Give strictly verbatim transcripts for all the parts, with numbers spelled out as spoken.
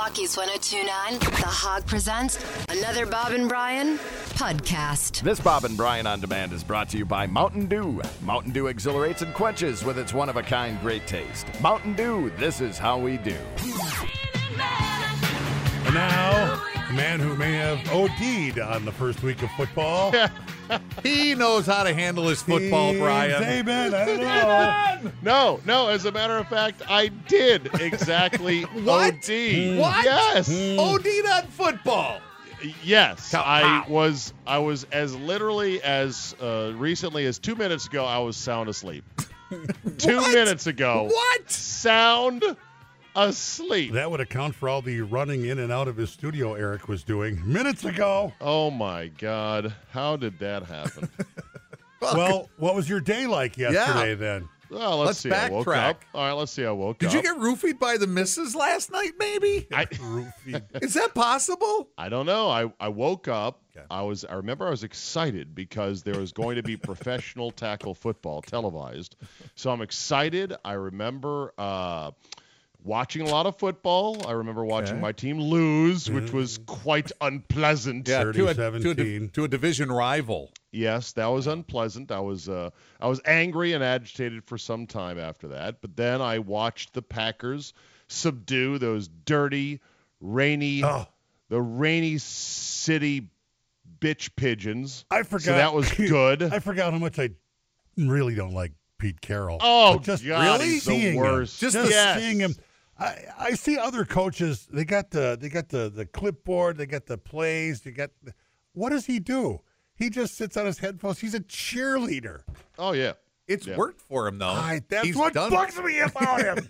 Rockies one oh two point nine, The Hog presents another Bob and Brian podcast. This Bob and Brian On Demand is brought to you by Mountain Dew. Mountain Dew exhilarates and quenches with its one-of-a-kind great taste. Mountain Dew, this is how we do. And now, a man who may have O D'd on the first week of football. He knows how to handle his football, Brian. Amen. I don't know. No, no, as a matter of fact, I did exactly What? O D. What? Yes. O D'd on football. Yes. How- I how? was I was as literally as uh, recently as two minutes ago, I was sound asleep. two What? minutes ago. What? Sound asleep. That would account for all the running in and out of his studio Eric was doing minutes ago. Oh, my God. How did that happen? Well, what was your day like yesterday then? Well, let's, Let's see. I woke backtrack. up. All right, let's see. I woke Did up. you get roofied by the missus last night, maybe? I, Roofie. Is that possible? I don't know. I, I woke up. Okay. I was. I remember I was excited because there was going to be professional tackle football televised. So I'm excited. I remember uh, watching a lot of football. I remember watching Okay. my team lose, which was quite unpleasant. to a, thirty to, a, seventeen. to a division rival. Yes, that was unpleasant. I was uh, I was angry and agitated for some time after that. But then I watched the Packers subdue those dirty, rainy, Oh. the rainy city bitch pigeons. I forgot. So that was good. I forgot how much I really don't like Pete Carroll. Oh, But just God, really he's the seeing worst. Him, just Just- yes. seeing him. I, I see other coaches. They got the they got the, the clipboard. They got the plays. They got. The, what does he do? He just sits on his headphones. He's a cheerleader. Oh yeah. It's Yeah. worked for him, though. I, that's He's what done bugs me about him.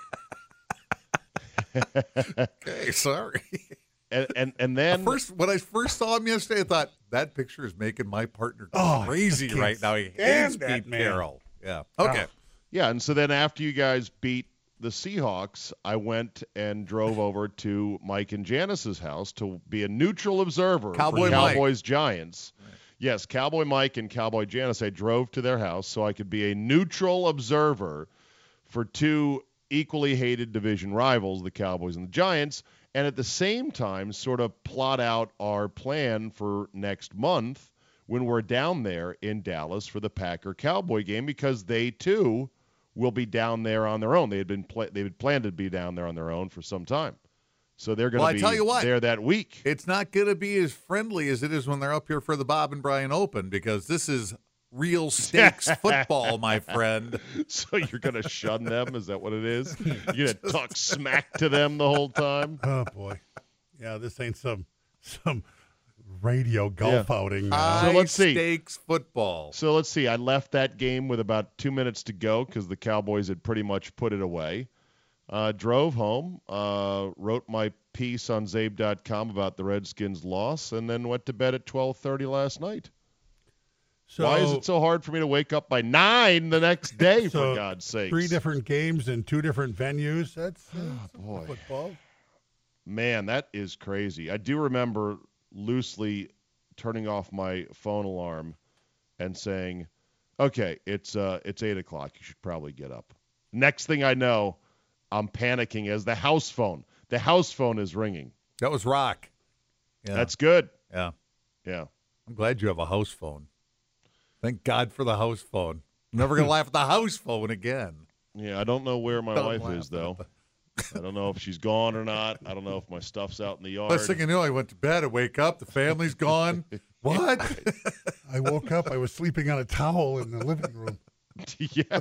Okay, sorry. And and and then First, when I first saw him yesterday, I thought that picture is making my partner Oh, I crazy just can't right now. He stand hates that Pete man. Carroll. Yeah. Okay. yeah, and so then after you guys beat the Seahawks, I went and drove over to Mike and Janice's house to be a neutral observer Cowboy for Mike. Cowboys Giants. Yes, Cowboy Mike and Cowboy Janice. I drove to their house so I could be a neutral observer for two equally hated division rivals, the Cowboys and the Giants, and at the same time sort of plot out our plan for next month when we're down there in Dallas for the Packer-Cowboy game, because they too will be down there on their own. They had been pla- they had planned to be down there on their own for some time, so they're going to Well, I be tell you what. there that week. It's not going to be as friendly as it is when they're up here for the Bob and Brian Open, because this is real stakes football, my friend. So you're going to shun them? Is that what it is? You're going to talk smack to them the whole time? Oh boy, yeah, this ain't some some radio golf outing. Now. High let's see. stakes football. So let's see. I left that game with about two minutes to go because the Cowboys had pretty much put it away. Uh, drove home, uh, wrote my piece on Zabe dot com about the Redskins' loss, and then went to bed at twelve thirty last night. So, Why is it so hard for me to wake up by nine the next day, So, for God's sake? three different games in two different venues? That's uh, boy. football. Man, that is crazy. I do remember loosely turning off my phone alarm and saying, okay, it's uh, it's eight o'clock. You should probably get up. Next thing I know, I'm panicking as the house phone. The house phone is ringing. That was Rock. Yeah. That's good. yeah. Yeah. I'm glad you have a house phone. Thank God for the house phone. I'm never going to laugh at the house phone again. Yeah, I don't know where my Don't wife laugh is, at though. the- I don't know if she's gone or not. I don't know if my stuff's out in the yard. Last thing I knew, I went to bed. I wake up. The family's gone. What? I woke up. I was sleeping on a towel in the living room. Yeah.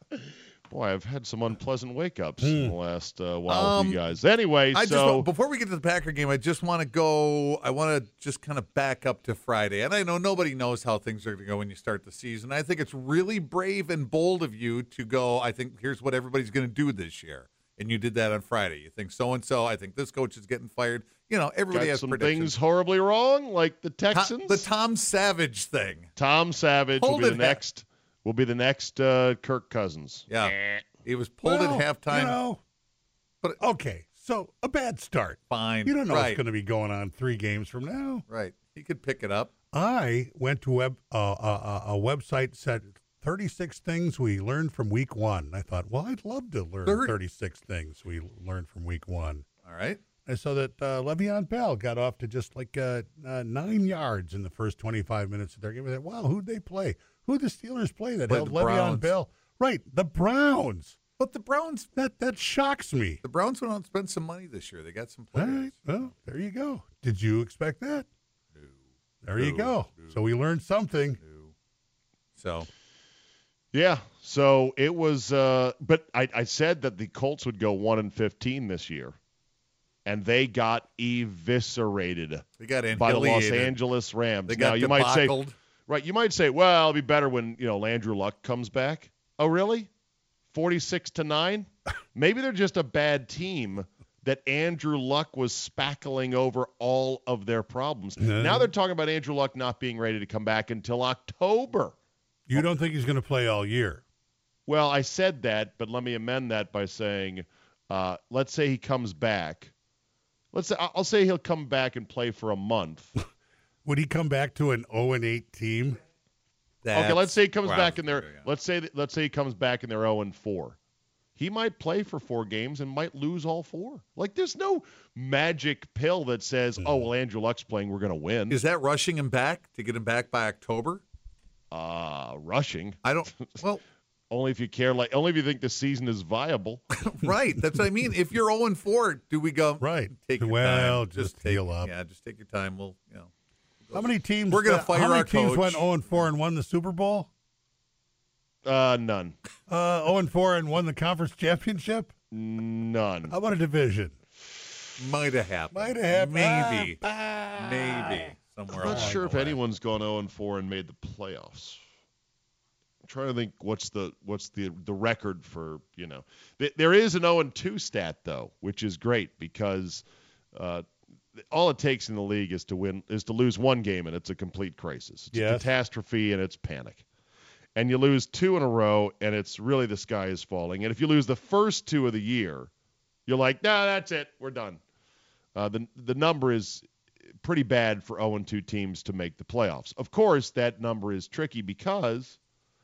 Boy, I've had some unpleasant wake-ups in the last uh, while with Um, you guys. Anyway, I just so... want- before we get to the Packer game, I just want to go. I want to just kind of back up to Friday, and I know nobody knows how things are going to go when you start the season. I think it's really brave and bold of you to go. I think here's what everybody's going to do this year, and you did that on Friday. You think so and so. I think this coach is getting fired. You know, everybody got has some predictions. things horribly wrong, like the Tom- Texans. the Tom Savage thing. Tom Savage will Pulled be it the ha- next. Will be the next uh, Kirk Cousins. Yeah, it was pulled Well, at halftime. You know, But- okay, so a bad start. Fine. You don't know right. what's going to be going on three games from now. Right. He could pick it up. I went to web, uh, uh, a website said thirty-six things we learned from week one. I thought, well, I'd love to learn Thirty- thirty-six things we learned from week one. All right. I saw that uh, Le'Veon Bell got off to just like uh, uh, nine yards in the first twenty-five minutes of their game. I thought, wow, who'd they play? Who'd the Steelers play that Played held the Le'Veon Browns. Bell? Right, the Browns. But the Browns, That that shocks me. the Browns went out and spent some money this year. They got some All players. right, well, there you go. Did you expect that? No. There you No, go. no. So we learned something. No. So Yeah. So it was, uh, but I, I said that the Colts would go one and fifteen this year, and they got eviscerated they got by the Los annihilated. Angeles Rams. They now got you might say, debacled. right? You might say, well, it'll be better when you know Andrew Luck comes back. Oh, really? Forty-six to nine? Maybe they're just a bad team that Andrew Luck was spackling over all of their problems. No. Now they're talking about Andrew Luck not being ready to come back until October. You don't think he's going to play all year? Well, I said that, but let me amend that by saying, uh, let's say he comes back. Let's say I'll say he'll come back and play for a month. Would he come back to an oh and eight team? Okay, let's say he comes That's back in where I there. was gonna go, Let's say that, let's say he comes back and they're oh and four. He might play for four games and might lose all four. Like there's no magic pill that says, "Oh, well, Andrew Luck's playing, we're going to win." yeah. Is that rushing him back to get him back by October? Uh, rushing. I don't. Well, Only if you care, like only if you think the season is viable. right. That's what I mean. If you're oh and four, do we go? Right. Take your Well, time. just take, heal up. Yeah, just take your time. We'll, you know. How many teams? We're gonna uh, fire How many our teams coach. went oh and four and won the Super Bowl? Uh, none, Uh, oh and four and won the conference championship. none. How about a division? Might have happened. Might have happened. Maybe. Ah, Maybe. Somewhere I'm not along sure the if way. anyone's gone oh and four and made the playoffs. I'm trying to think what's the what's the the record for, you know. Th- There is an oh and two stat though, which is great because uh, all it takes in the league is to win is to lose one game and it's a complete crisis. It's a Yes. catastrophe and it's panic. And you lose two in a row and it's really the sky is falling. And if you lose the first two of the year, you're like, "No, that's it. We're done." Uh, the the number is pretty bad for oh and two teams to make the playoffs. Of course, that number is tricky because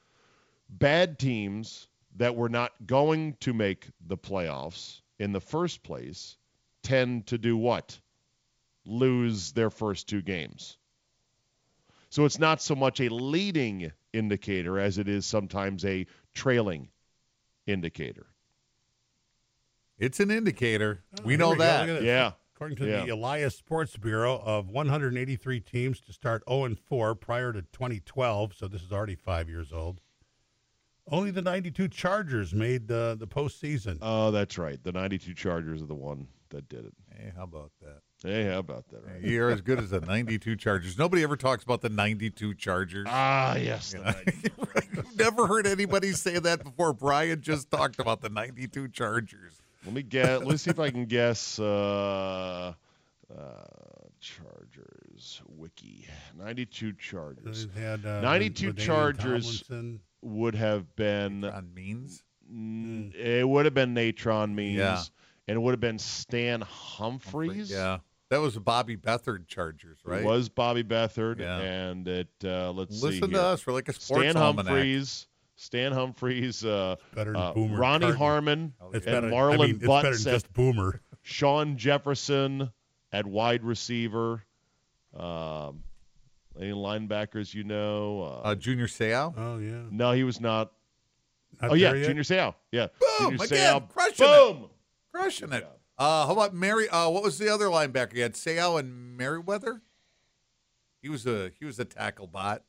bad teams that were not going to make the playoffs in the first place tend to do what? Lose their first two games. So it's not so much a leading indicator as it is sometimes a trailing indicator. It's an indicator. Oh, we here know we go. that. Look at this. Yeah. According to Yeah. the Elias Sports Bureau, of one hundred eighty-three teams to start oh and four prior to twenty twelve, so this is already five years old, only the ninety-two Chargers made uh, the postseason. Oh, that's right. The ninety-two Chargers are the one that did it. Hey, how about that? Hey, how about that? Right? You're as good as the ninety-two Chargers. Nobody ever talks about the ninety-two Chargers. Ah, yes. the I've never heard anybody say that before. Brian just talked about the ninety-two Chargers. Let me guess. Let me see if I can guess. Uh, uh, Chargers wiki. ninety-two Chargers They had, uh, ninety-two LaDainian Chargers. Tomlinson. would have been. On means? mm, It would have been Natron Means, Yeah. and it would have been Stan Humphries. Yeah. That was the Bobby Beathard Chargers, right? It was Bobby Beathard, Yeah. and it. Uh, let's see Listen here. to us. We're like a sports Stan almanac. Humphries. Stan Humphries. Uh, Better than uh, Boomer Ronnie Carton. Harmon. It's and better, Marlon I mean, it's better Butts than at just Boomer. Sean Jefferson at wide receiver. Um, any linebackers you know? Uh, Uh, Junior Seau. Oh, yeah. no, he was not. Not oh, yeah, there yet? Junior Seau. Yeah. Boom! Junior Again, Seau. crushing Boom! it. Crushing it. Uh, how about Mary? Uh, what was the other linebacker? You had Seau and Merriweather. He was a he was a tackle bot.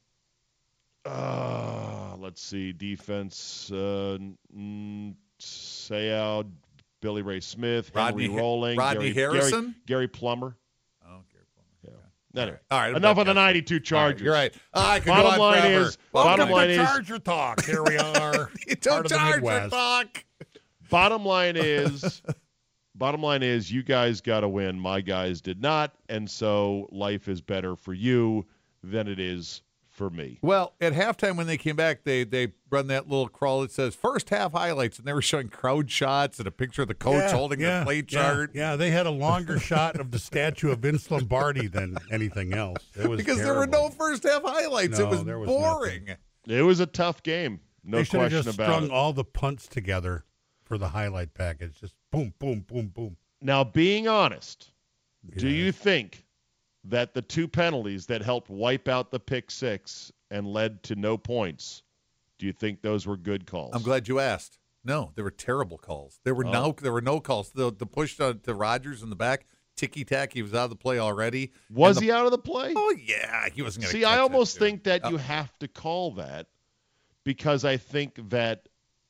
Uh, let's see. Defense. Uh, mm, Seau, Billy Ray Smith, Henry Rodney- Rolling, Rodney Gary, Harrison? Gary, Gary Plummer. Oh, Gary Plummer. Yeah. Anyway, All right, I'm enough done of the guessing. ninety-two Chargers. You're right. Uh, I could Bottom go on line forever. is- Welcome bottom to line the is- Charger talk. Here we are. Don't part of the Charger Midwest. talk. Bottom line is, bottom line is, you guys got to win. My guys did not, and so life is better for you than it is for me. Well, at halftime when they came back, they they run that little crawl that says first half highlights, and they were showing crowd shots and a picture of the coach Yeah, holding yeah, the play yeah, chart. Yeah, they had a longer shot of the statue of Vince Lombardi than anything else. It was Because there were terrible. no first half highlights. No, it was, there was boring. nothing. It was a tough game, no They should have question just about strung it. all the punts together for the highlight package. Just boom, boom, boom, boom. Now, being honest, do Yes. you think that the two penalties that helped wipe out the pick six and led to no points, do you think those were good calls? I'm glad you asked. No, they were terrible calls. There were Oh. no there were no calls. The the push to, to Rodgers in the back, ticky tack. He was out of the play already. Was And the- he out of the play? Oh yeah, he wasn't going to. See, I almost think that Oh. you have to call that because I think that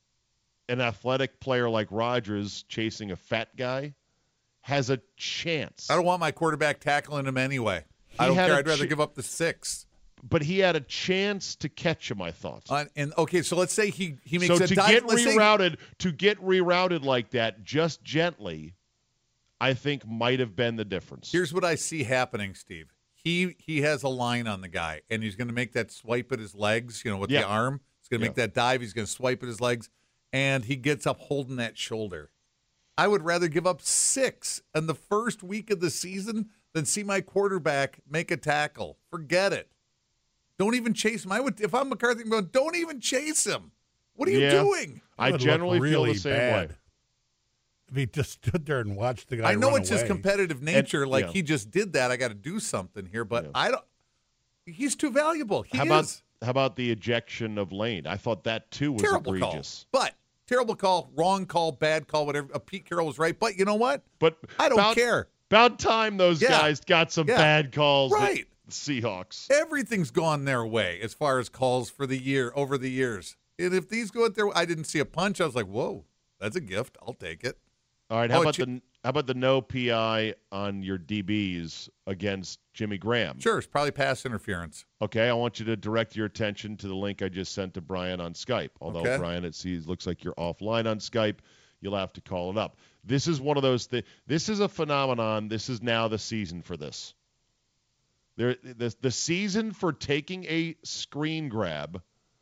an athletic player like Rodgers chasing a fat guy has a chance. I don't want my quarterback tackling him anyway. I He don't had care. a I'd rather ch- give up the six. But he had a chance to catch him, I thought. Uh, and okay, so let's say he he makes so a to dive. get let's say- rerouted, to get rerouted like that, just gently, I think might have been the difference. Here's what I see happening, Steve. He he has a line on the guy, and he's going to make that swipe at his legs, you know, with Yeah. the arm. He's going to Yeah. make that dive. He's going to swipe at his legs, and he gets up holding that shoulder. I would rather give up six in the first week of the season than see my quarterback make a tackle. Forget it. Don't even chase him. I would, if I'm McCarthy, I'm going, don't even chase him. What are you Yeah. doing? I would look generally feel really the same bad way. If he just stood there and watched the guy I know run it's his away. competitive nature. like yeah. he just did that. I got to do something here, but Yeah. I don't. He's too valuable. He How is. about how about the ejection of Lane? I thought that too was terrible egregious. call. But terrible call, wrong call, bad call, whatever. Uh, Pete Carroll was right. But you know what? But I don't about, care. About time those Yeah. guys got some Yeah. bad calls. with Right. the Seahawks. Everything's gone their way as far as calls for the year over the years. And if these go out there, I didn't see a punch. I was like, whoa, that's a gift. I'll take it. All right. How Oh, about Ji- the how about the no P I on your D Bs against Jimmy Graham? Sure, it's probably pass interference. Okay, I want you to direct your attention to the link I just sent to Brian on Skype. Although, Okay. Brian, it seems looks like you're offline on Skype. You'll have to call it up. This is one of those things. This is a phenomenon. This is now the season for this. There, the, the season for taking a screen grab,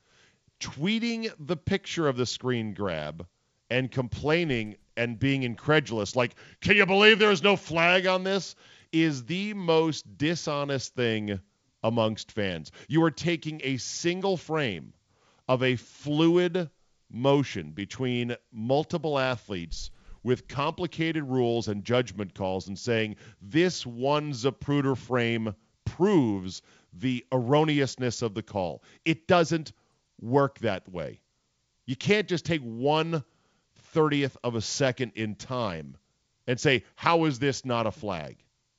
tweeting the picture of the screen grab, and complaining and being incredulous, like, can you believe there is no flag on this, is the most dishonest thing amongst fans. You are taking a single frame of a fluid motion between multiple athletes with complicated rules and judgment calls and saying this one Zapruder frame proves the erroneousness of the call. It doesn't work that way. You can't just take one thirtieth of a second in time and say, how is this not a flag?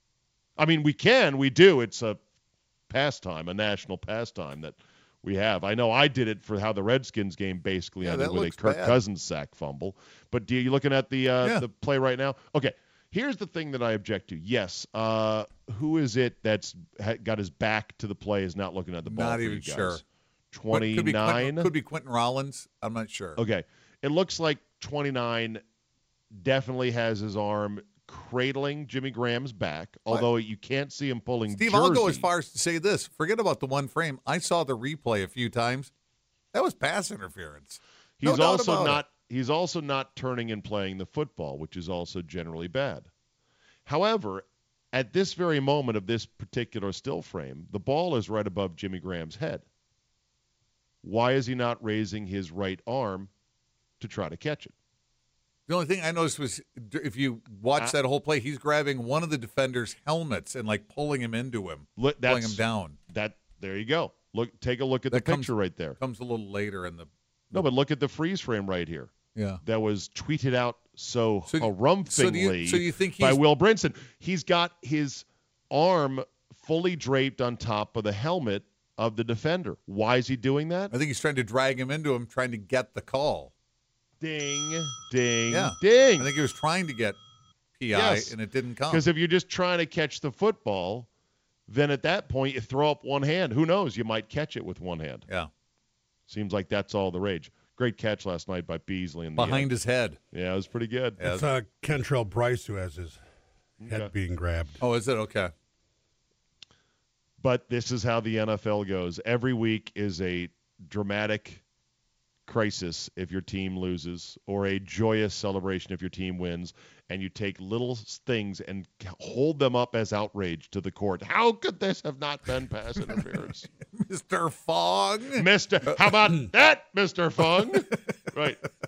I mean, we can, we do. It's a pastime, a national pastime that we have. I know I did it for how the Redskins game basically Yeah, ended that with a looks Kirk bad. Cousins sack fumble. But do you looking at the uh, Yeah. the play right now? Okay, here's the thing that I object to. Yes, uh, who is it that's ha- got his back to the play, is not looking at the ball? Not for even you guys? sure. Could be Quentin, twenty-nine? could be Quentin Rollins. I'm not sure. Okay. It looks like twenty-nine definitely has his arm cradling Jimmy Graham's back, although you can't see him pulling Steve, jersey. I'll go as far as to say this. Forget about the one frame. I saw the replay a few times. That was pass interference. No He's doubt also about not it. he's also not turning and playing the football, which is also generally bad. However, at this very moment of this particular still frame, the ball is right above Jimmy Graham's head. Why is he not raising his right arm to try to catch it? The only thing I noticed was if you watch Uh, that whole play, he's grabbing one of the defenders' helmets and like pulling him into him, Look, pulling that's him down. that. There you go. Look, take a look at That the comes- picture right there. Comes a little later in the. No, but look at the freeze frame right here. Yeah. That was tweeted out so, So do- harumphingly so do you- so you think by he's- Will Brinson. He's got his arm fully draped on top of the helmet of the defender. Why is he doing that? I think he's trying to drag him into him, trying to get the call. Ding, ding, Yeah. ding. I think he was trying to get P I, Yes. and it didn't come. Because if you're just trying to catch the football, then at that point you throw up one hand. Who knows? You might catch it with one hand. Yeah. Seems like that's all the rage. Great catch last night by Beasley. In the Behind end. his head. Yeah, it was pretty good. Yeah. It's uh, Kentrell Bryce who has his head Okay. being grabbed. Oh, is it? Okay. But this is how the N F L goes. Every week is a dramatic crisis if your team loses, or a joyous celebration if your team wins, and you take little s- things and c- hold them up as outrage to the court. How could this have not been pass interference? Mister Fong. Mister How about that, Mister Fung? Right.